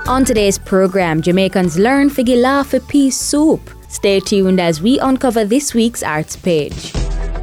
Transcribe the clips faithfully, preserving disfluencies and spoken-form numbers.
On today's program, Jamaicans learn figgy laugh for pea soup. Stay tuned as we uncover this week's arts page.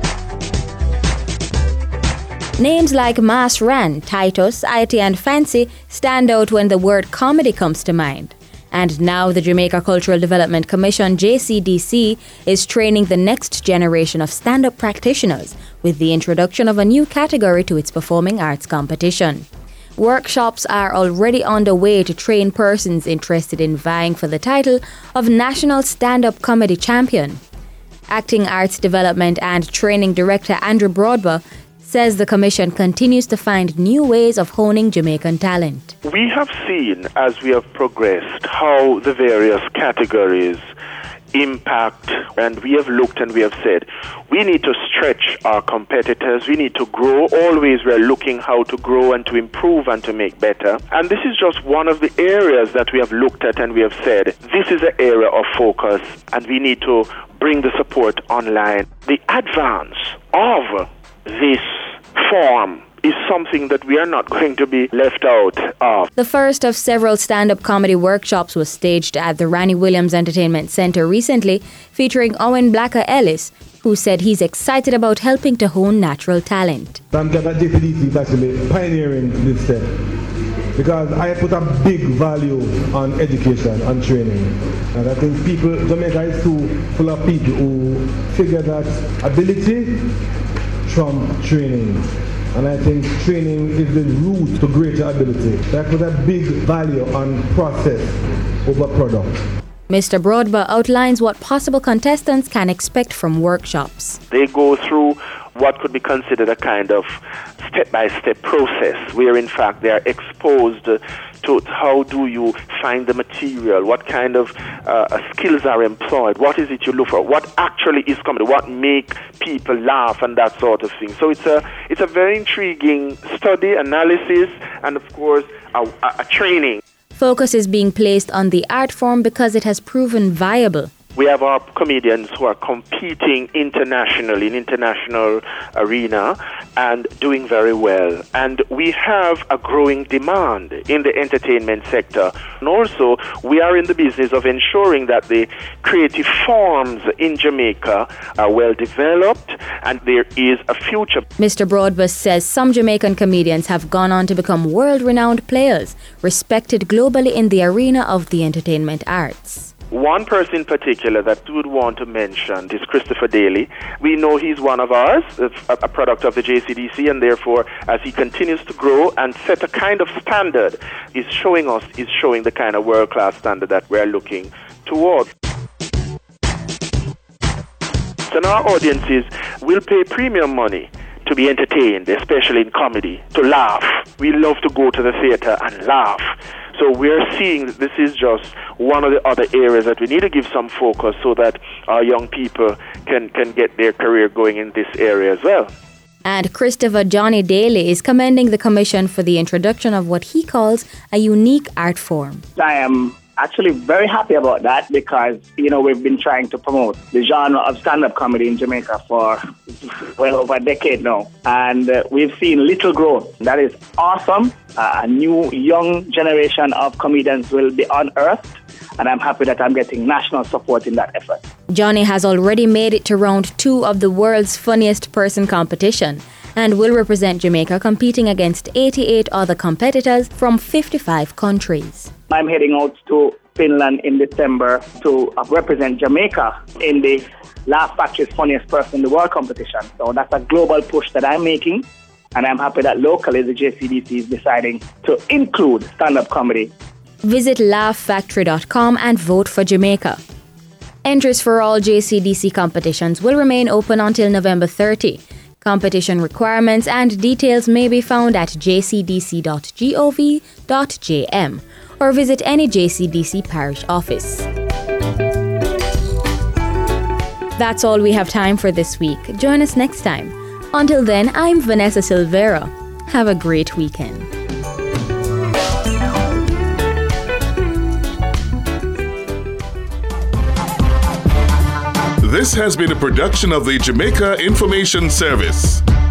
Names like Mas Ran, Titus, Iety and Fancy stand out when the word comedy comes to mind. And now the Jamaica Cultural Development Commission, J C D C, is training the next generation of stand-up practitioners with the introduction of a new category to its performing arts competition. Workshops are already underway to train persons interested in vying for the title of National Stand-Up Comedy Champion. Acting Arts Development and Training Director Andrew Broadba says the Commission continues to find new ways of honing Jamaican talent. We have seen, as we have progressed, how the various categories impact, and we have looked and we have said, we need to stretch our competitors, we need to grow. Always we're looking how to grow and to improve and to make better. And this is just one of the areas that we have looked at and we have said, this is an area of focus and we need to bring the support online. The advance of this form is something that we are not going to be left out of. The first of several stand-up comedy workshops was staged at the Ranny Williams Entertainment Centre recently, featuring Owen Blacker Ellis, who said he's excited about helping to hone natural talent. I'm glad that J C D C is actually pioneering this step, because I put a big value on education, on training. And I think people, Jamaica is too full of people who figure that ability from training. And I think training is the root to greater ability. So I put a big value on process over product. Mister Broadba outlines what possible contestants can expect from workshops. They go through what could be considered a kind of step-by-step process where in fact they are exposed to how do you find the material, what kind of uh, skills are employed, what is it you look for, what actually is comedy, what make people laugh and that sort of thing. So it's a it's a very intriguing study, analysis, and of course a, a, a training. Focus is being placed on the art form because it has proven viable. We have our comedians who are competing internationally, in international arena, and doing very well. And we have a growing demand in the entertainment sector. And also, we are in the business of ensuring that the creative forms in Jamaica are well developed and there is a future. Mister Broadbus says some Jamaican comedians have gone on to become world-renowned players, respected globally in the arena of the entertainment arts. One person in particular that we would want to mention is Christopher Daly. We know he's one of ours, a product of the J C D C, and therefore, as he continues to grow and set a kind of standard, is showing us, is showing the kind of world-class standard that we're looking towards. And our audiences will pay premium money to be entertained, especially in comedy, to laugh. We love to go to the theater and laugh. So we're seeing that this is just one of the other areas that we need to give some focus so that our young people can, can get their career going in this area as well. And Christopher Johnny Daly is commending the Commission for the introduction of what he calls a unique art form. I am actually very happy about that because, you know, we've been trying to promote the genre of stand-up comedy in Jamaica for well over a decade now. And uh, we've seen little growth. That is awesome. Uh, a new young generation of comedians will be unearthed. And I'm happy that I'm getting national support in that effort. Johnny has already made it to round two of the world's funniest person competition and will represent Jamaica competing against eighty-eight other competitors from fifty-five countries. I'm heading out to Finland in December to represent Jamaica in the Laugh Factory's Funniest Person in the World competition. So that's a global push that I'm making. And I'm happy that locally the J C D C is deciding to include stand-up comedy. Visit laugh factory dot com and vote for Jamaica. Entries for all J C D C competitions will remain open until November thirtieth. Competition requirements and details may be found at j c d c dot gov dot j m or visit any J C D C parish office. That's all we have time for this week. Join us next time. Until then, I'm Vanessa Silvera. Have a great weekend. This has been a production of the Jamaica Information Service.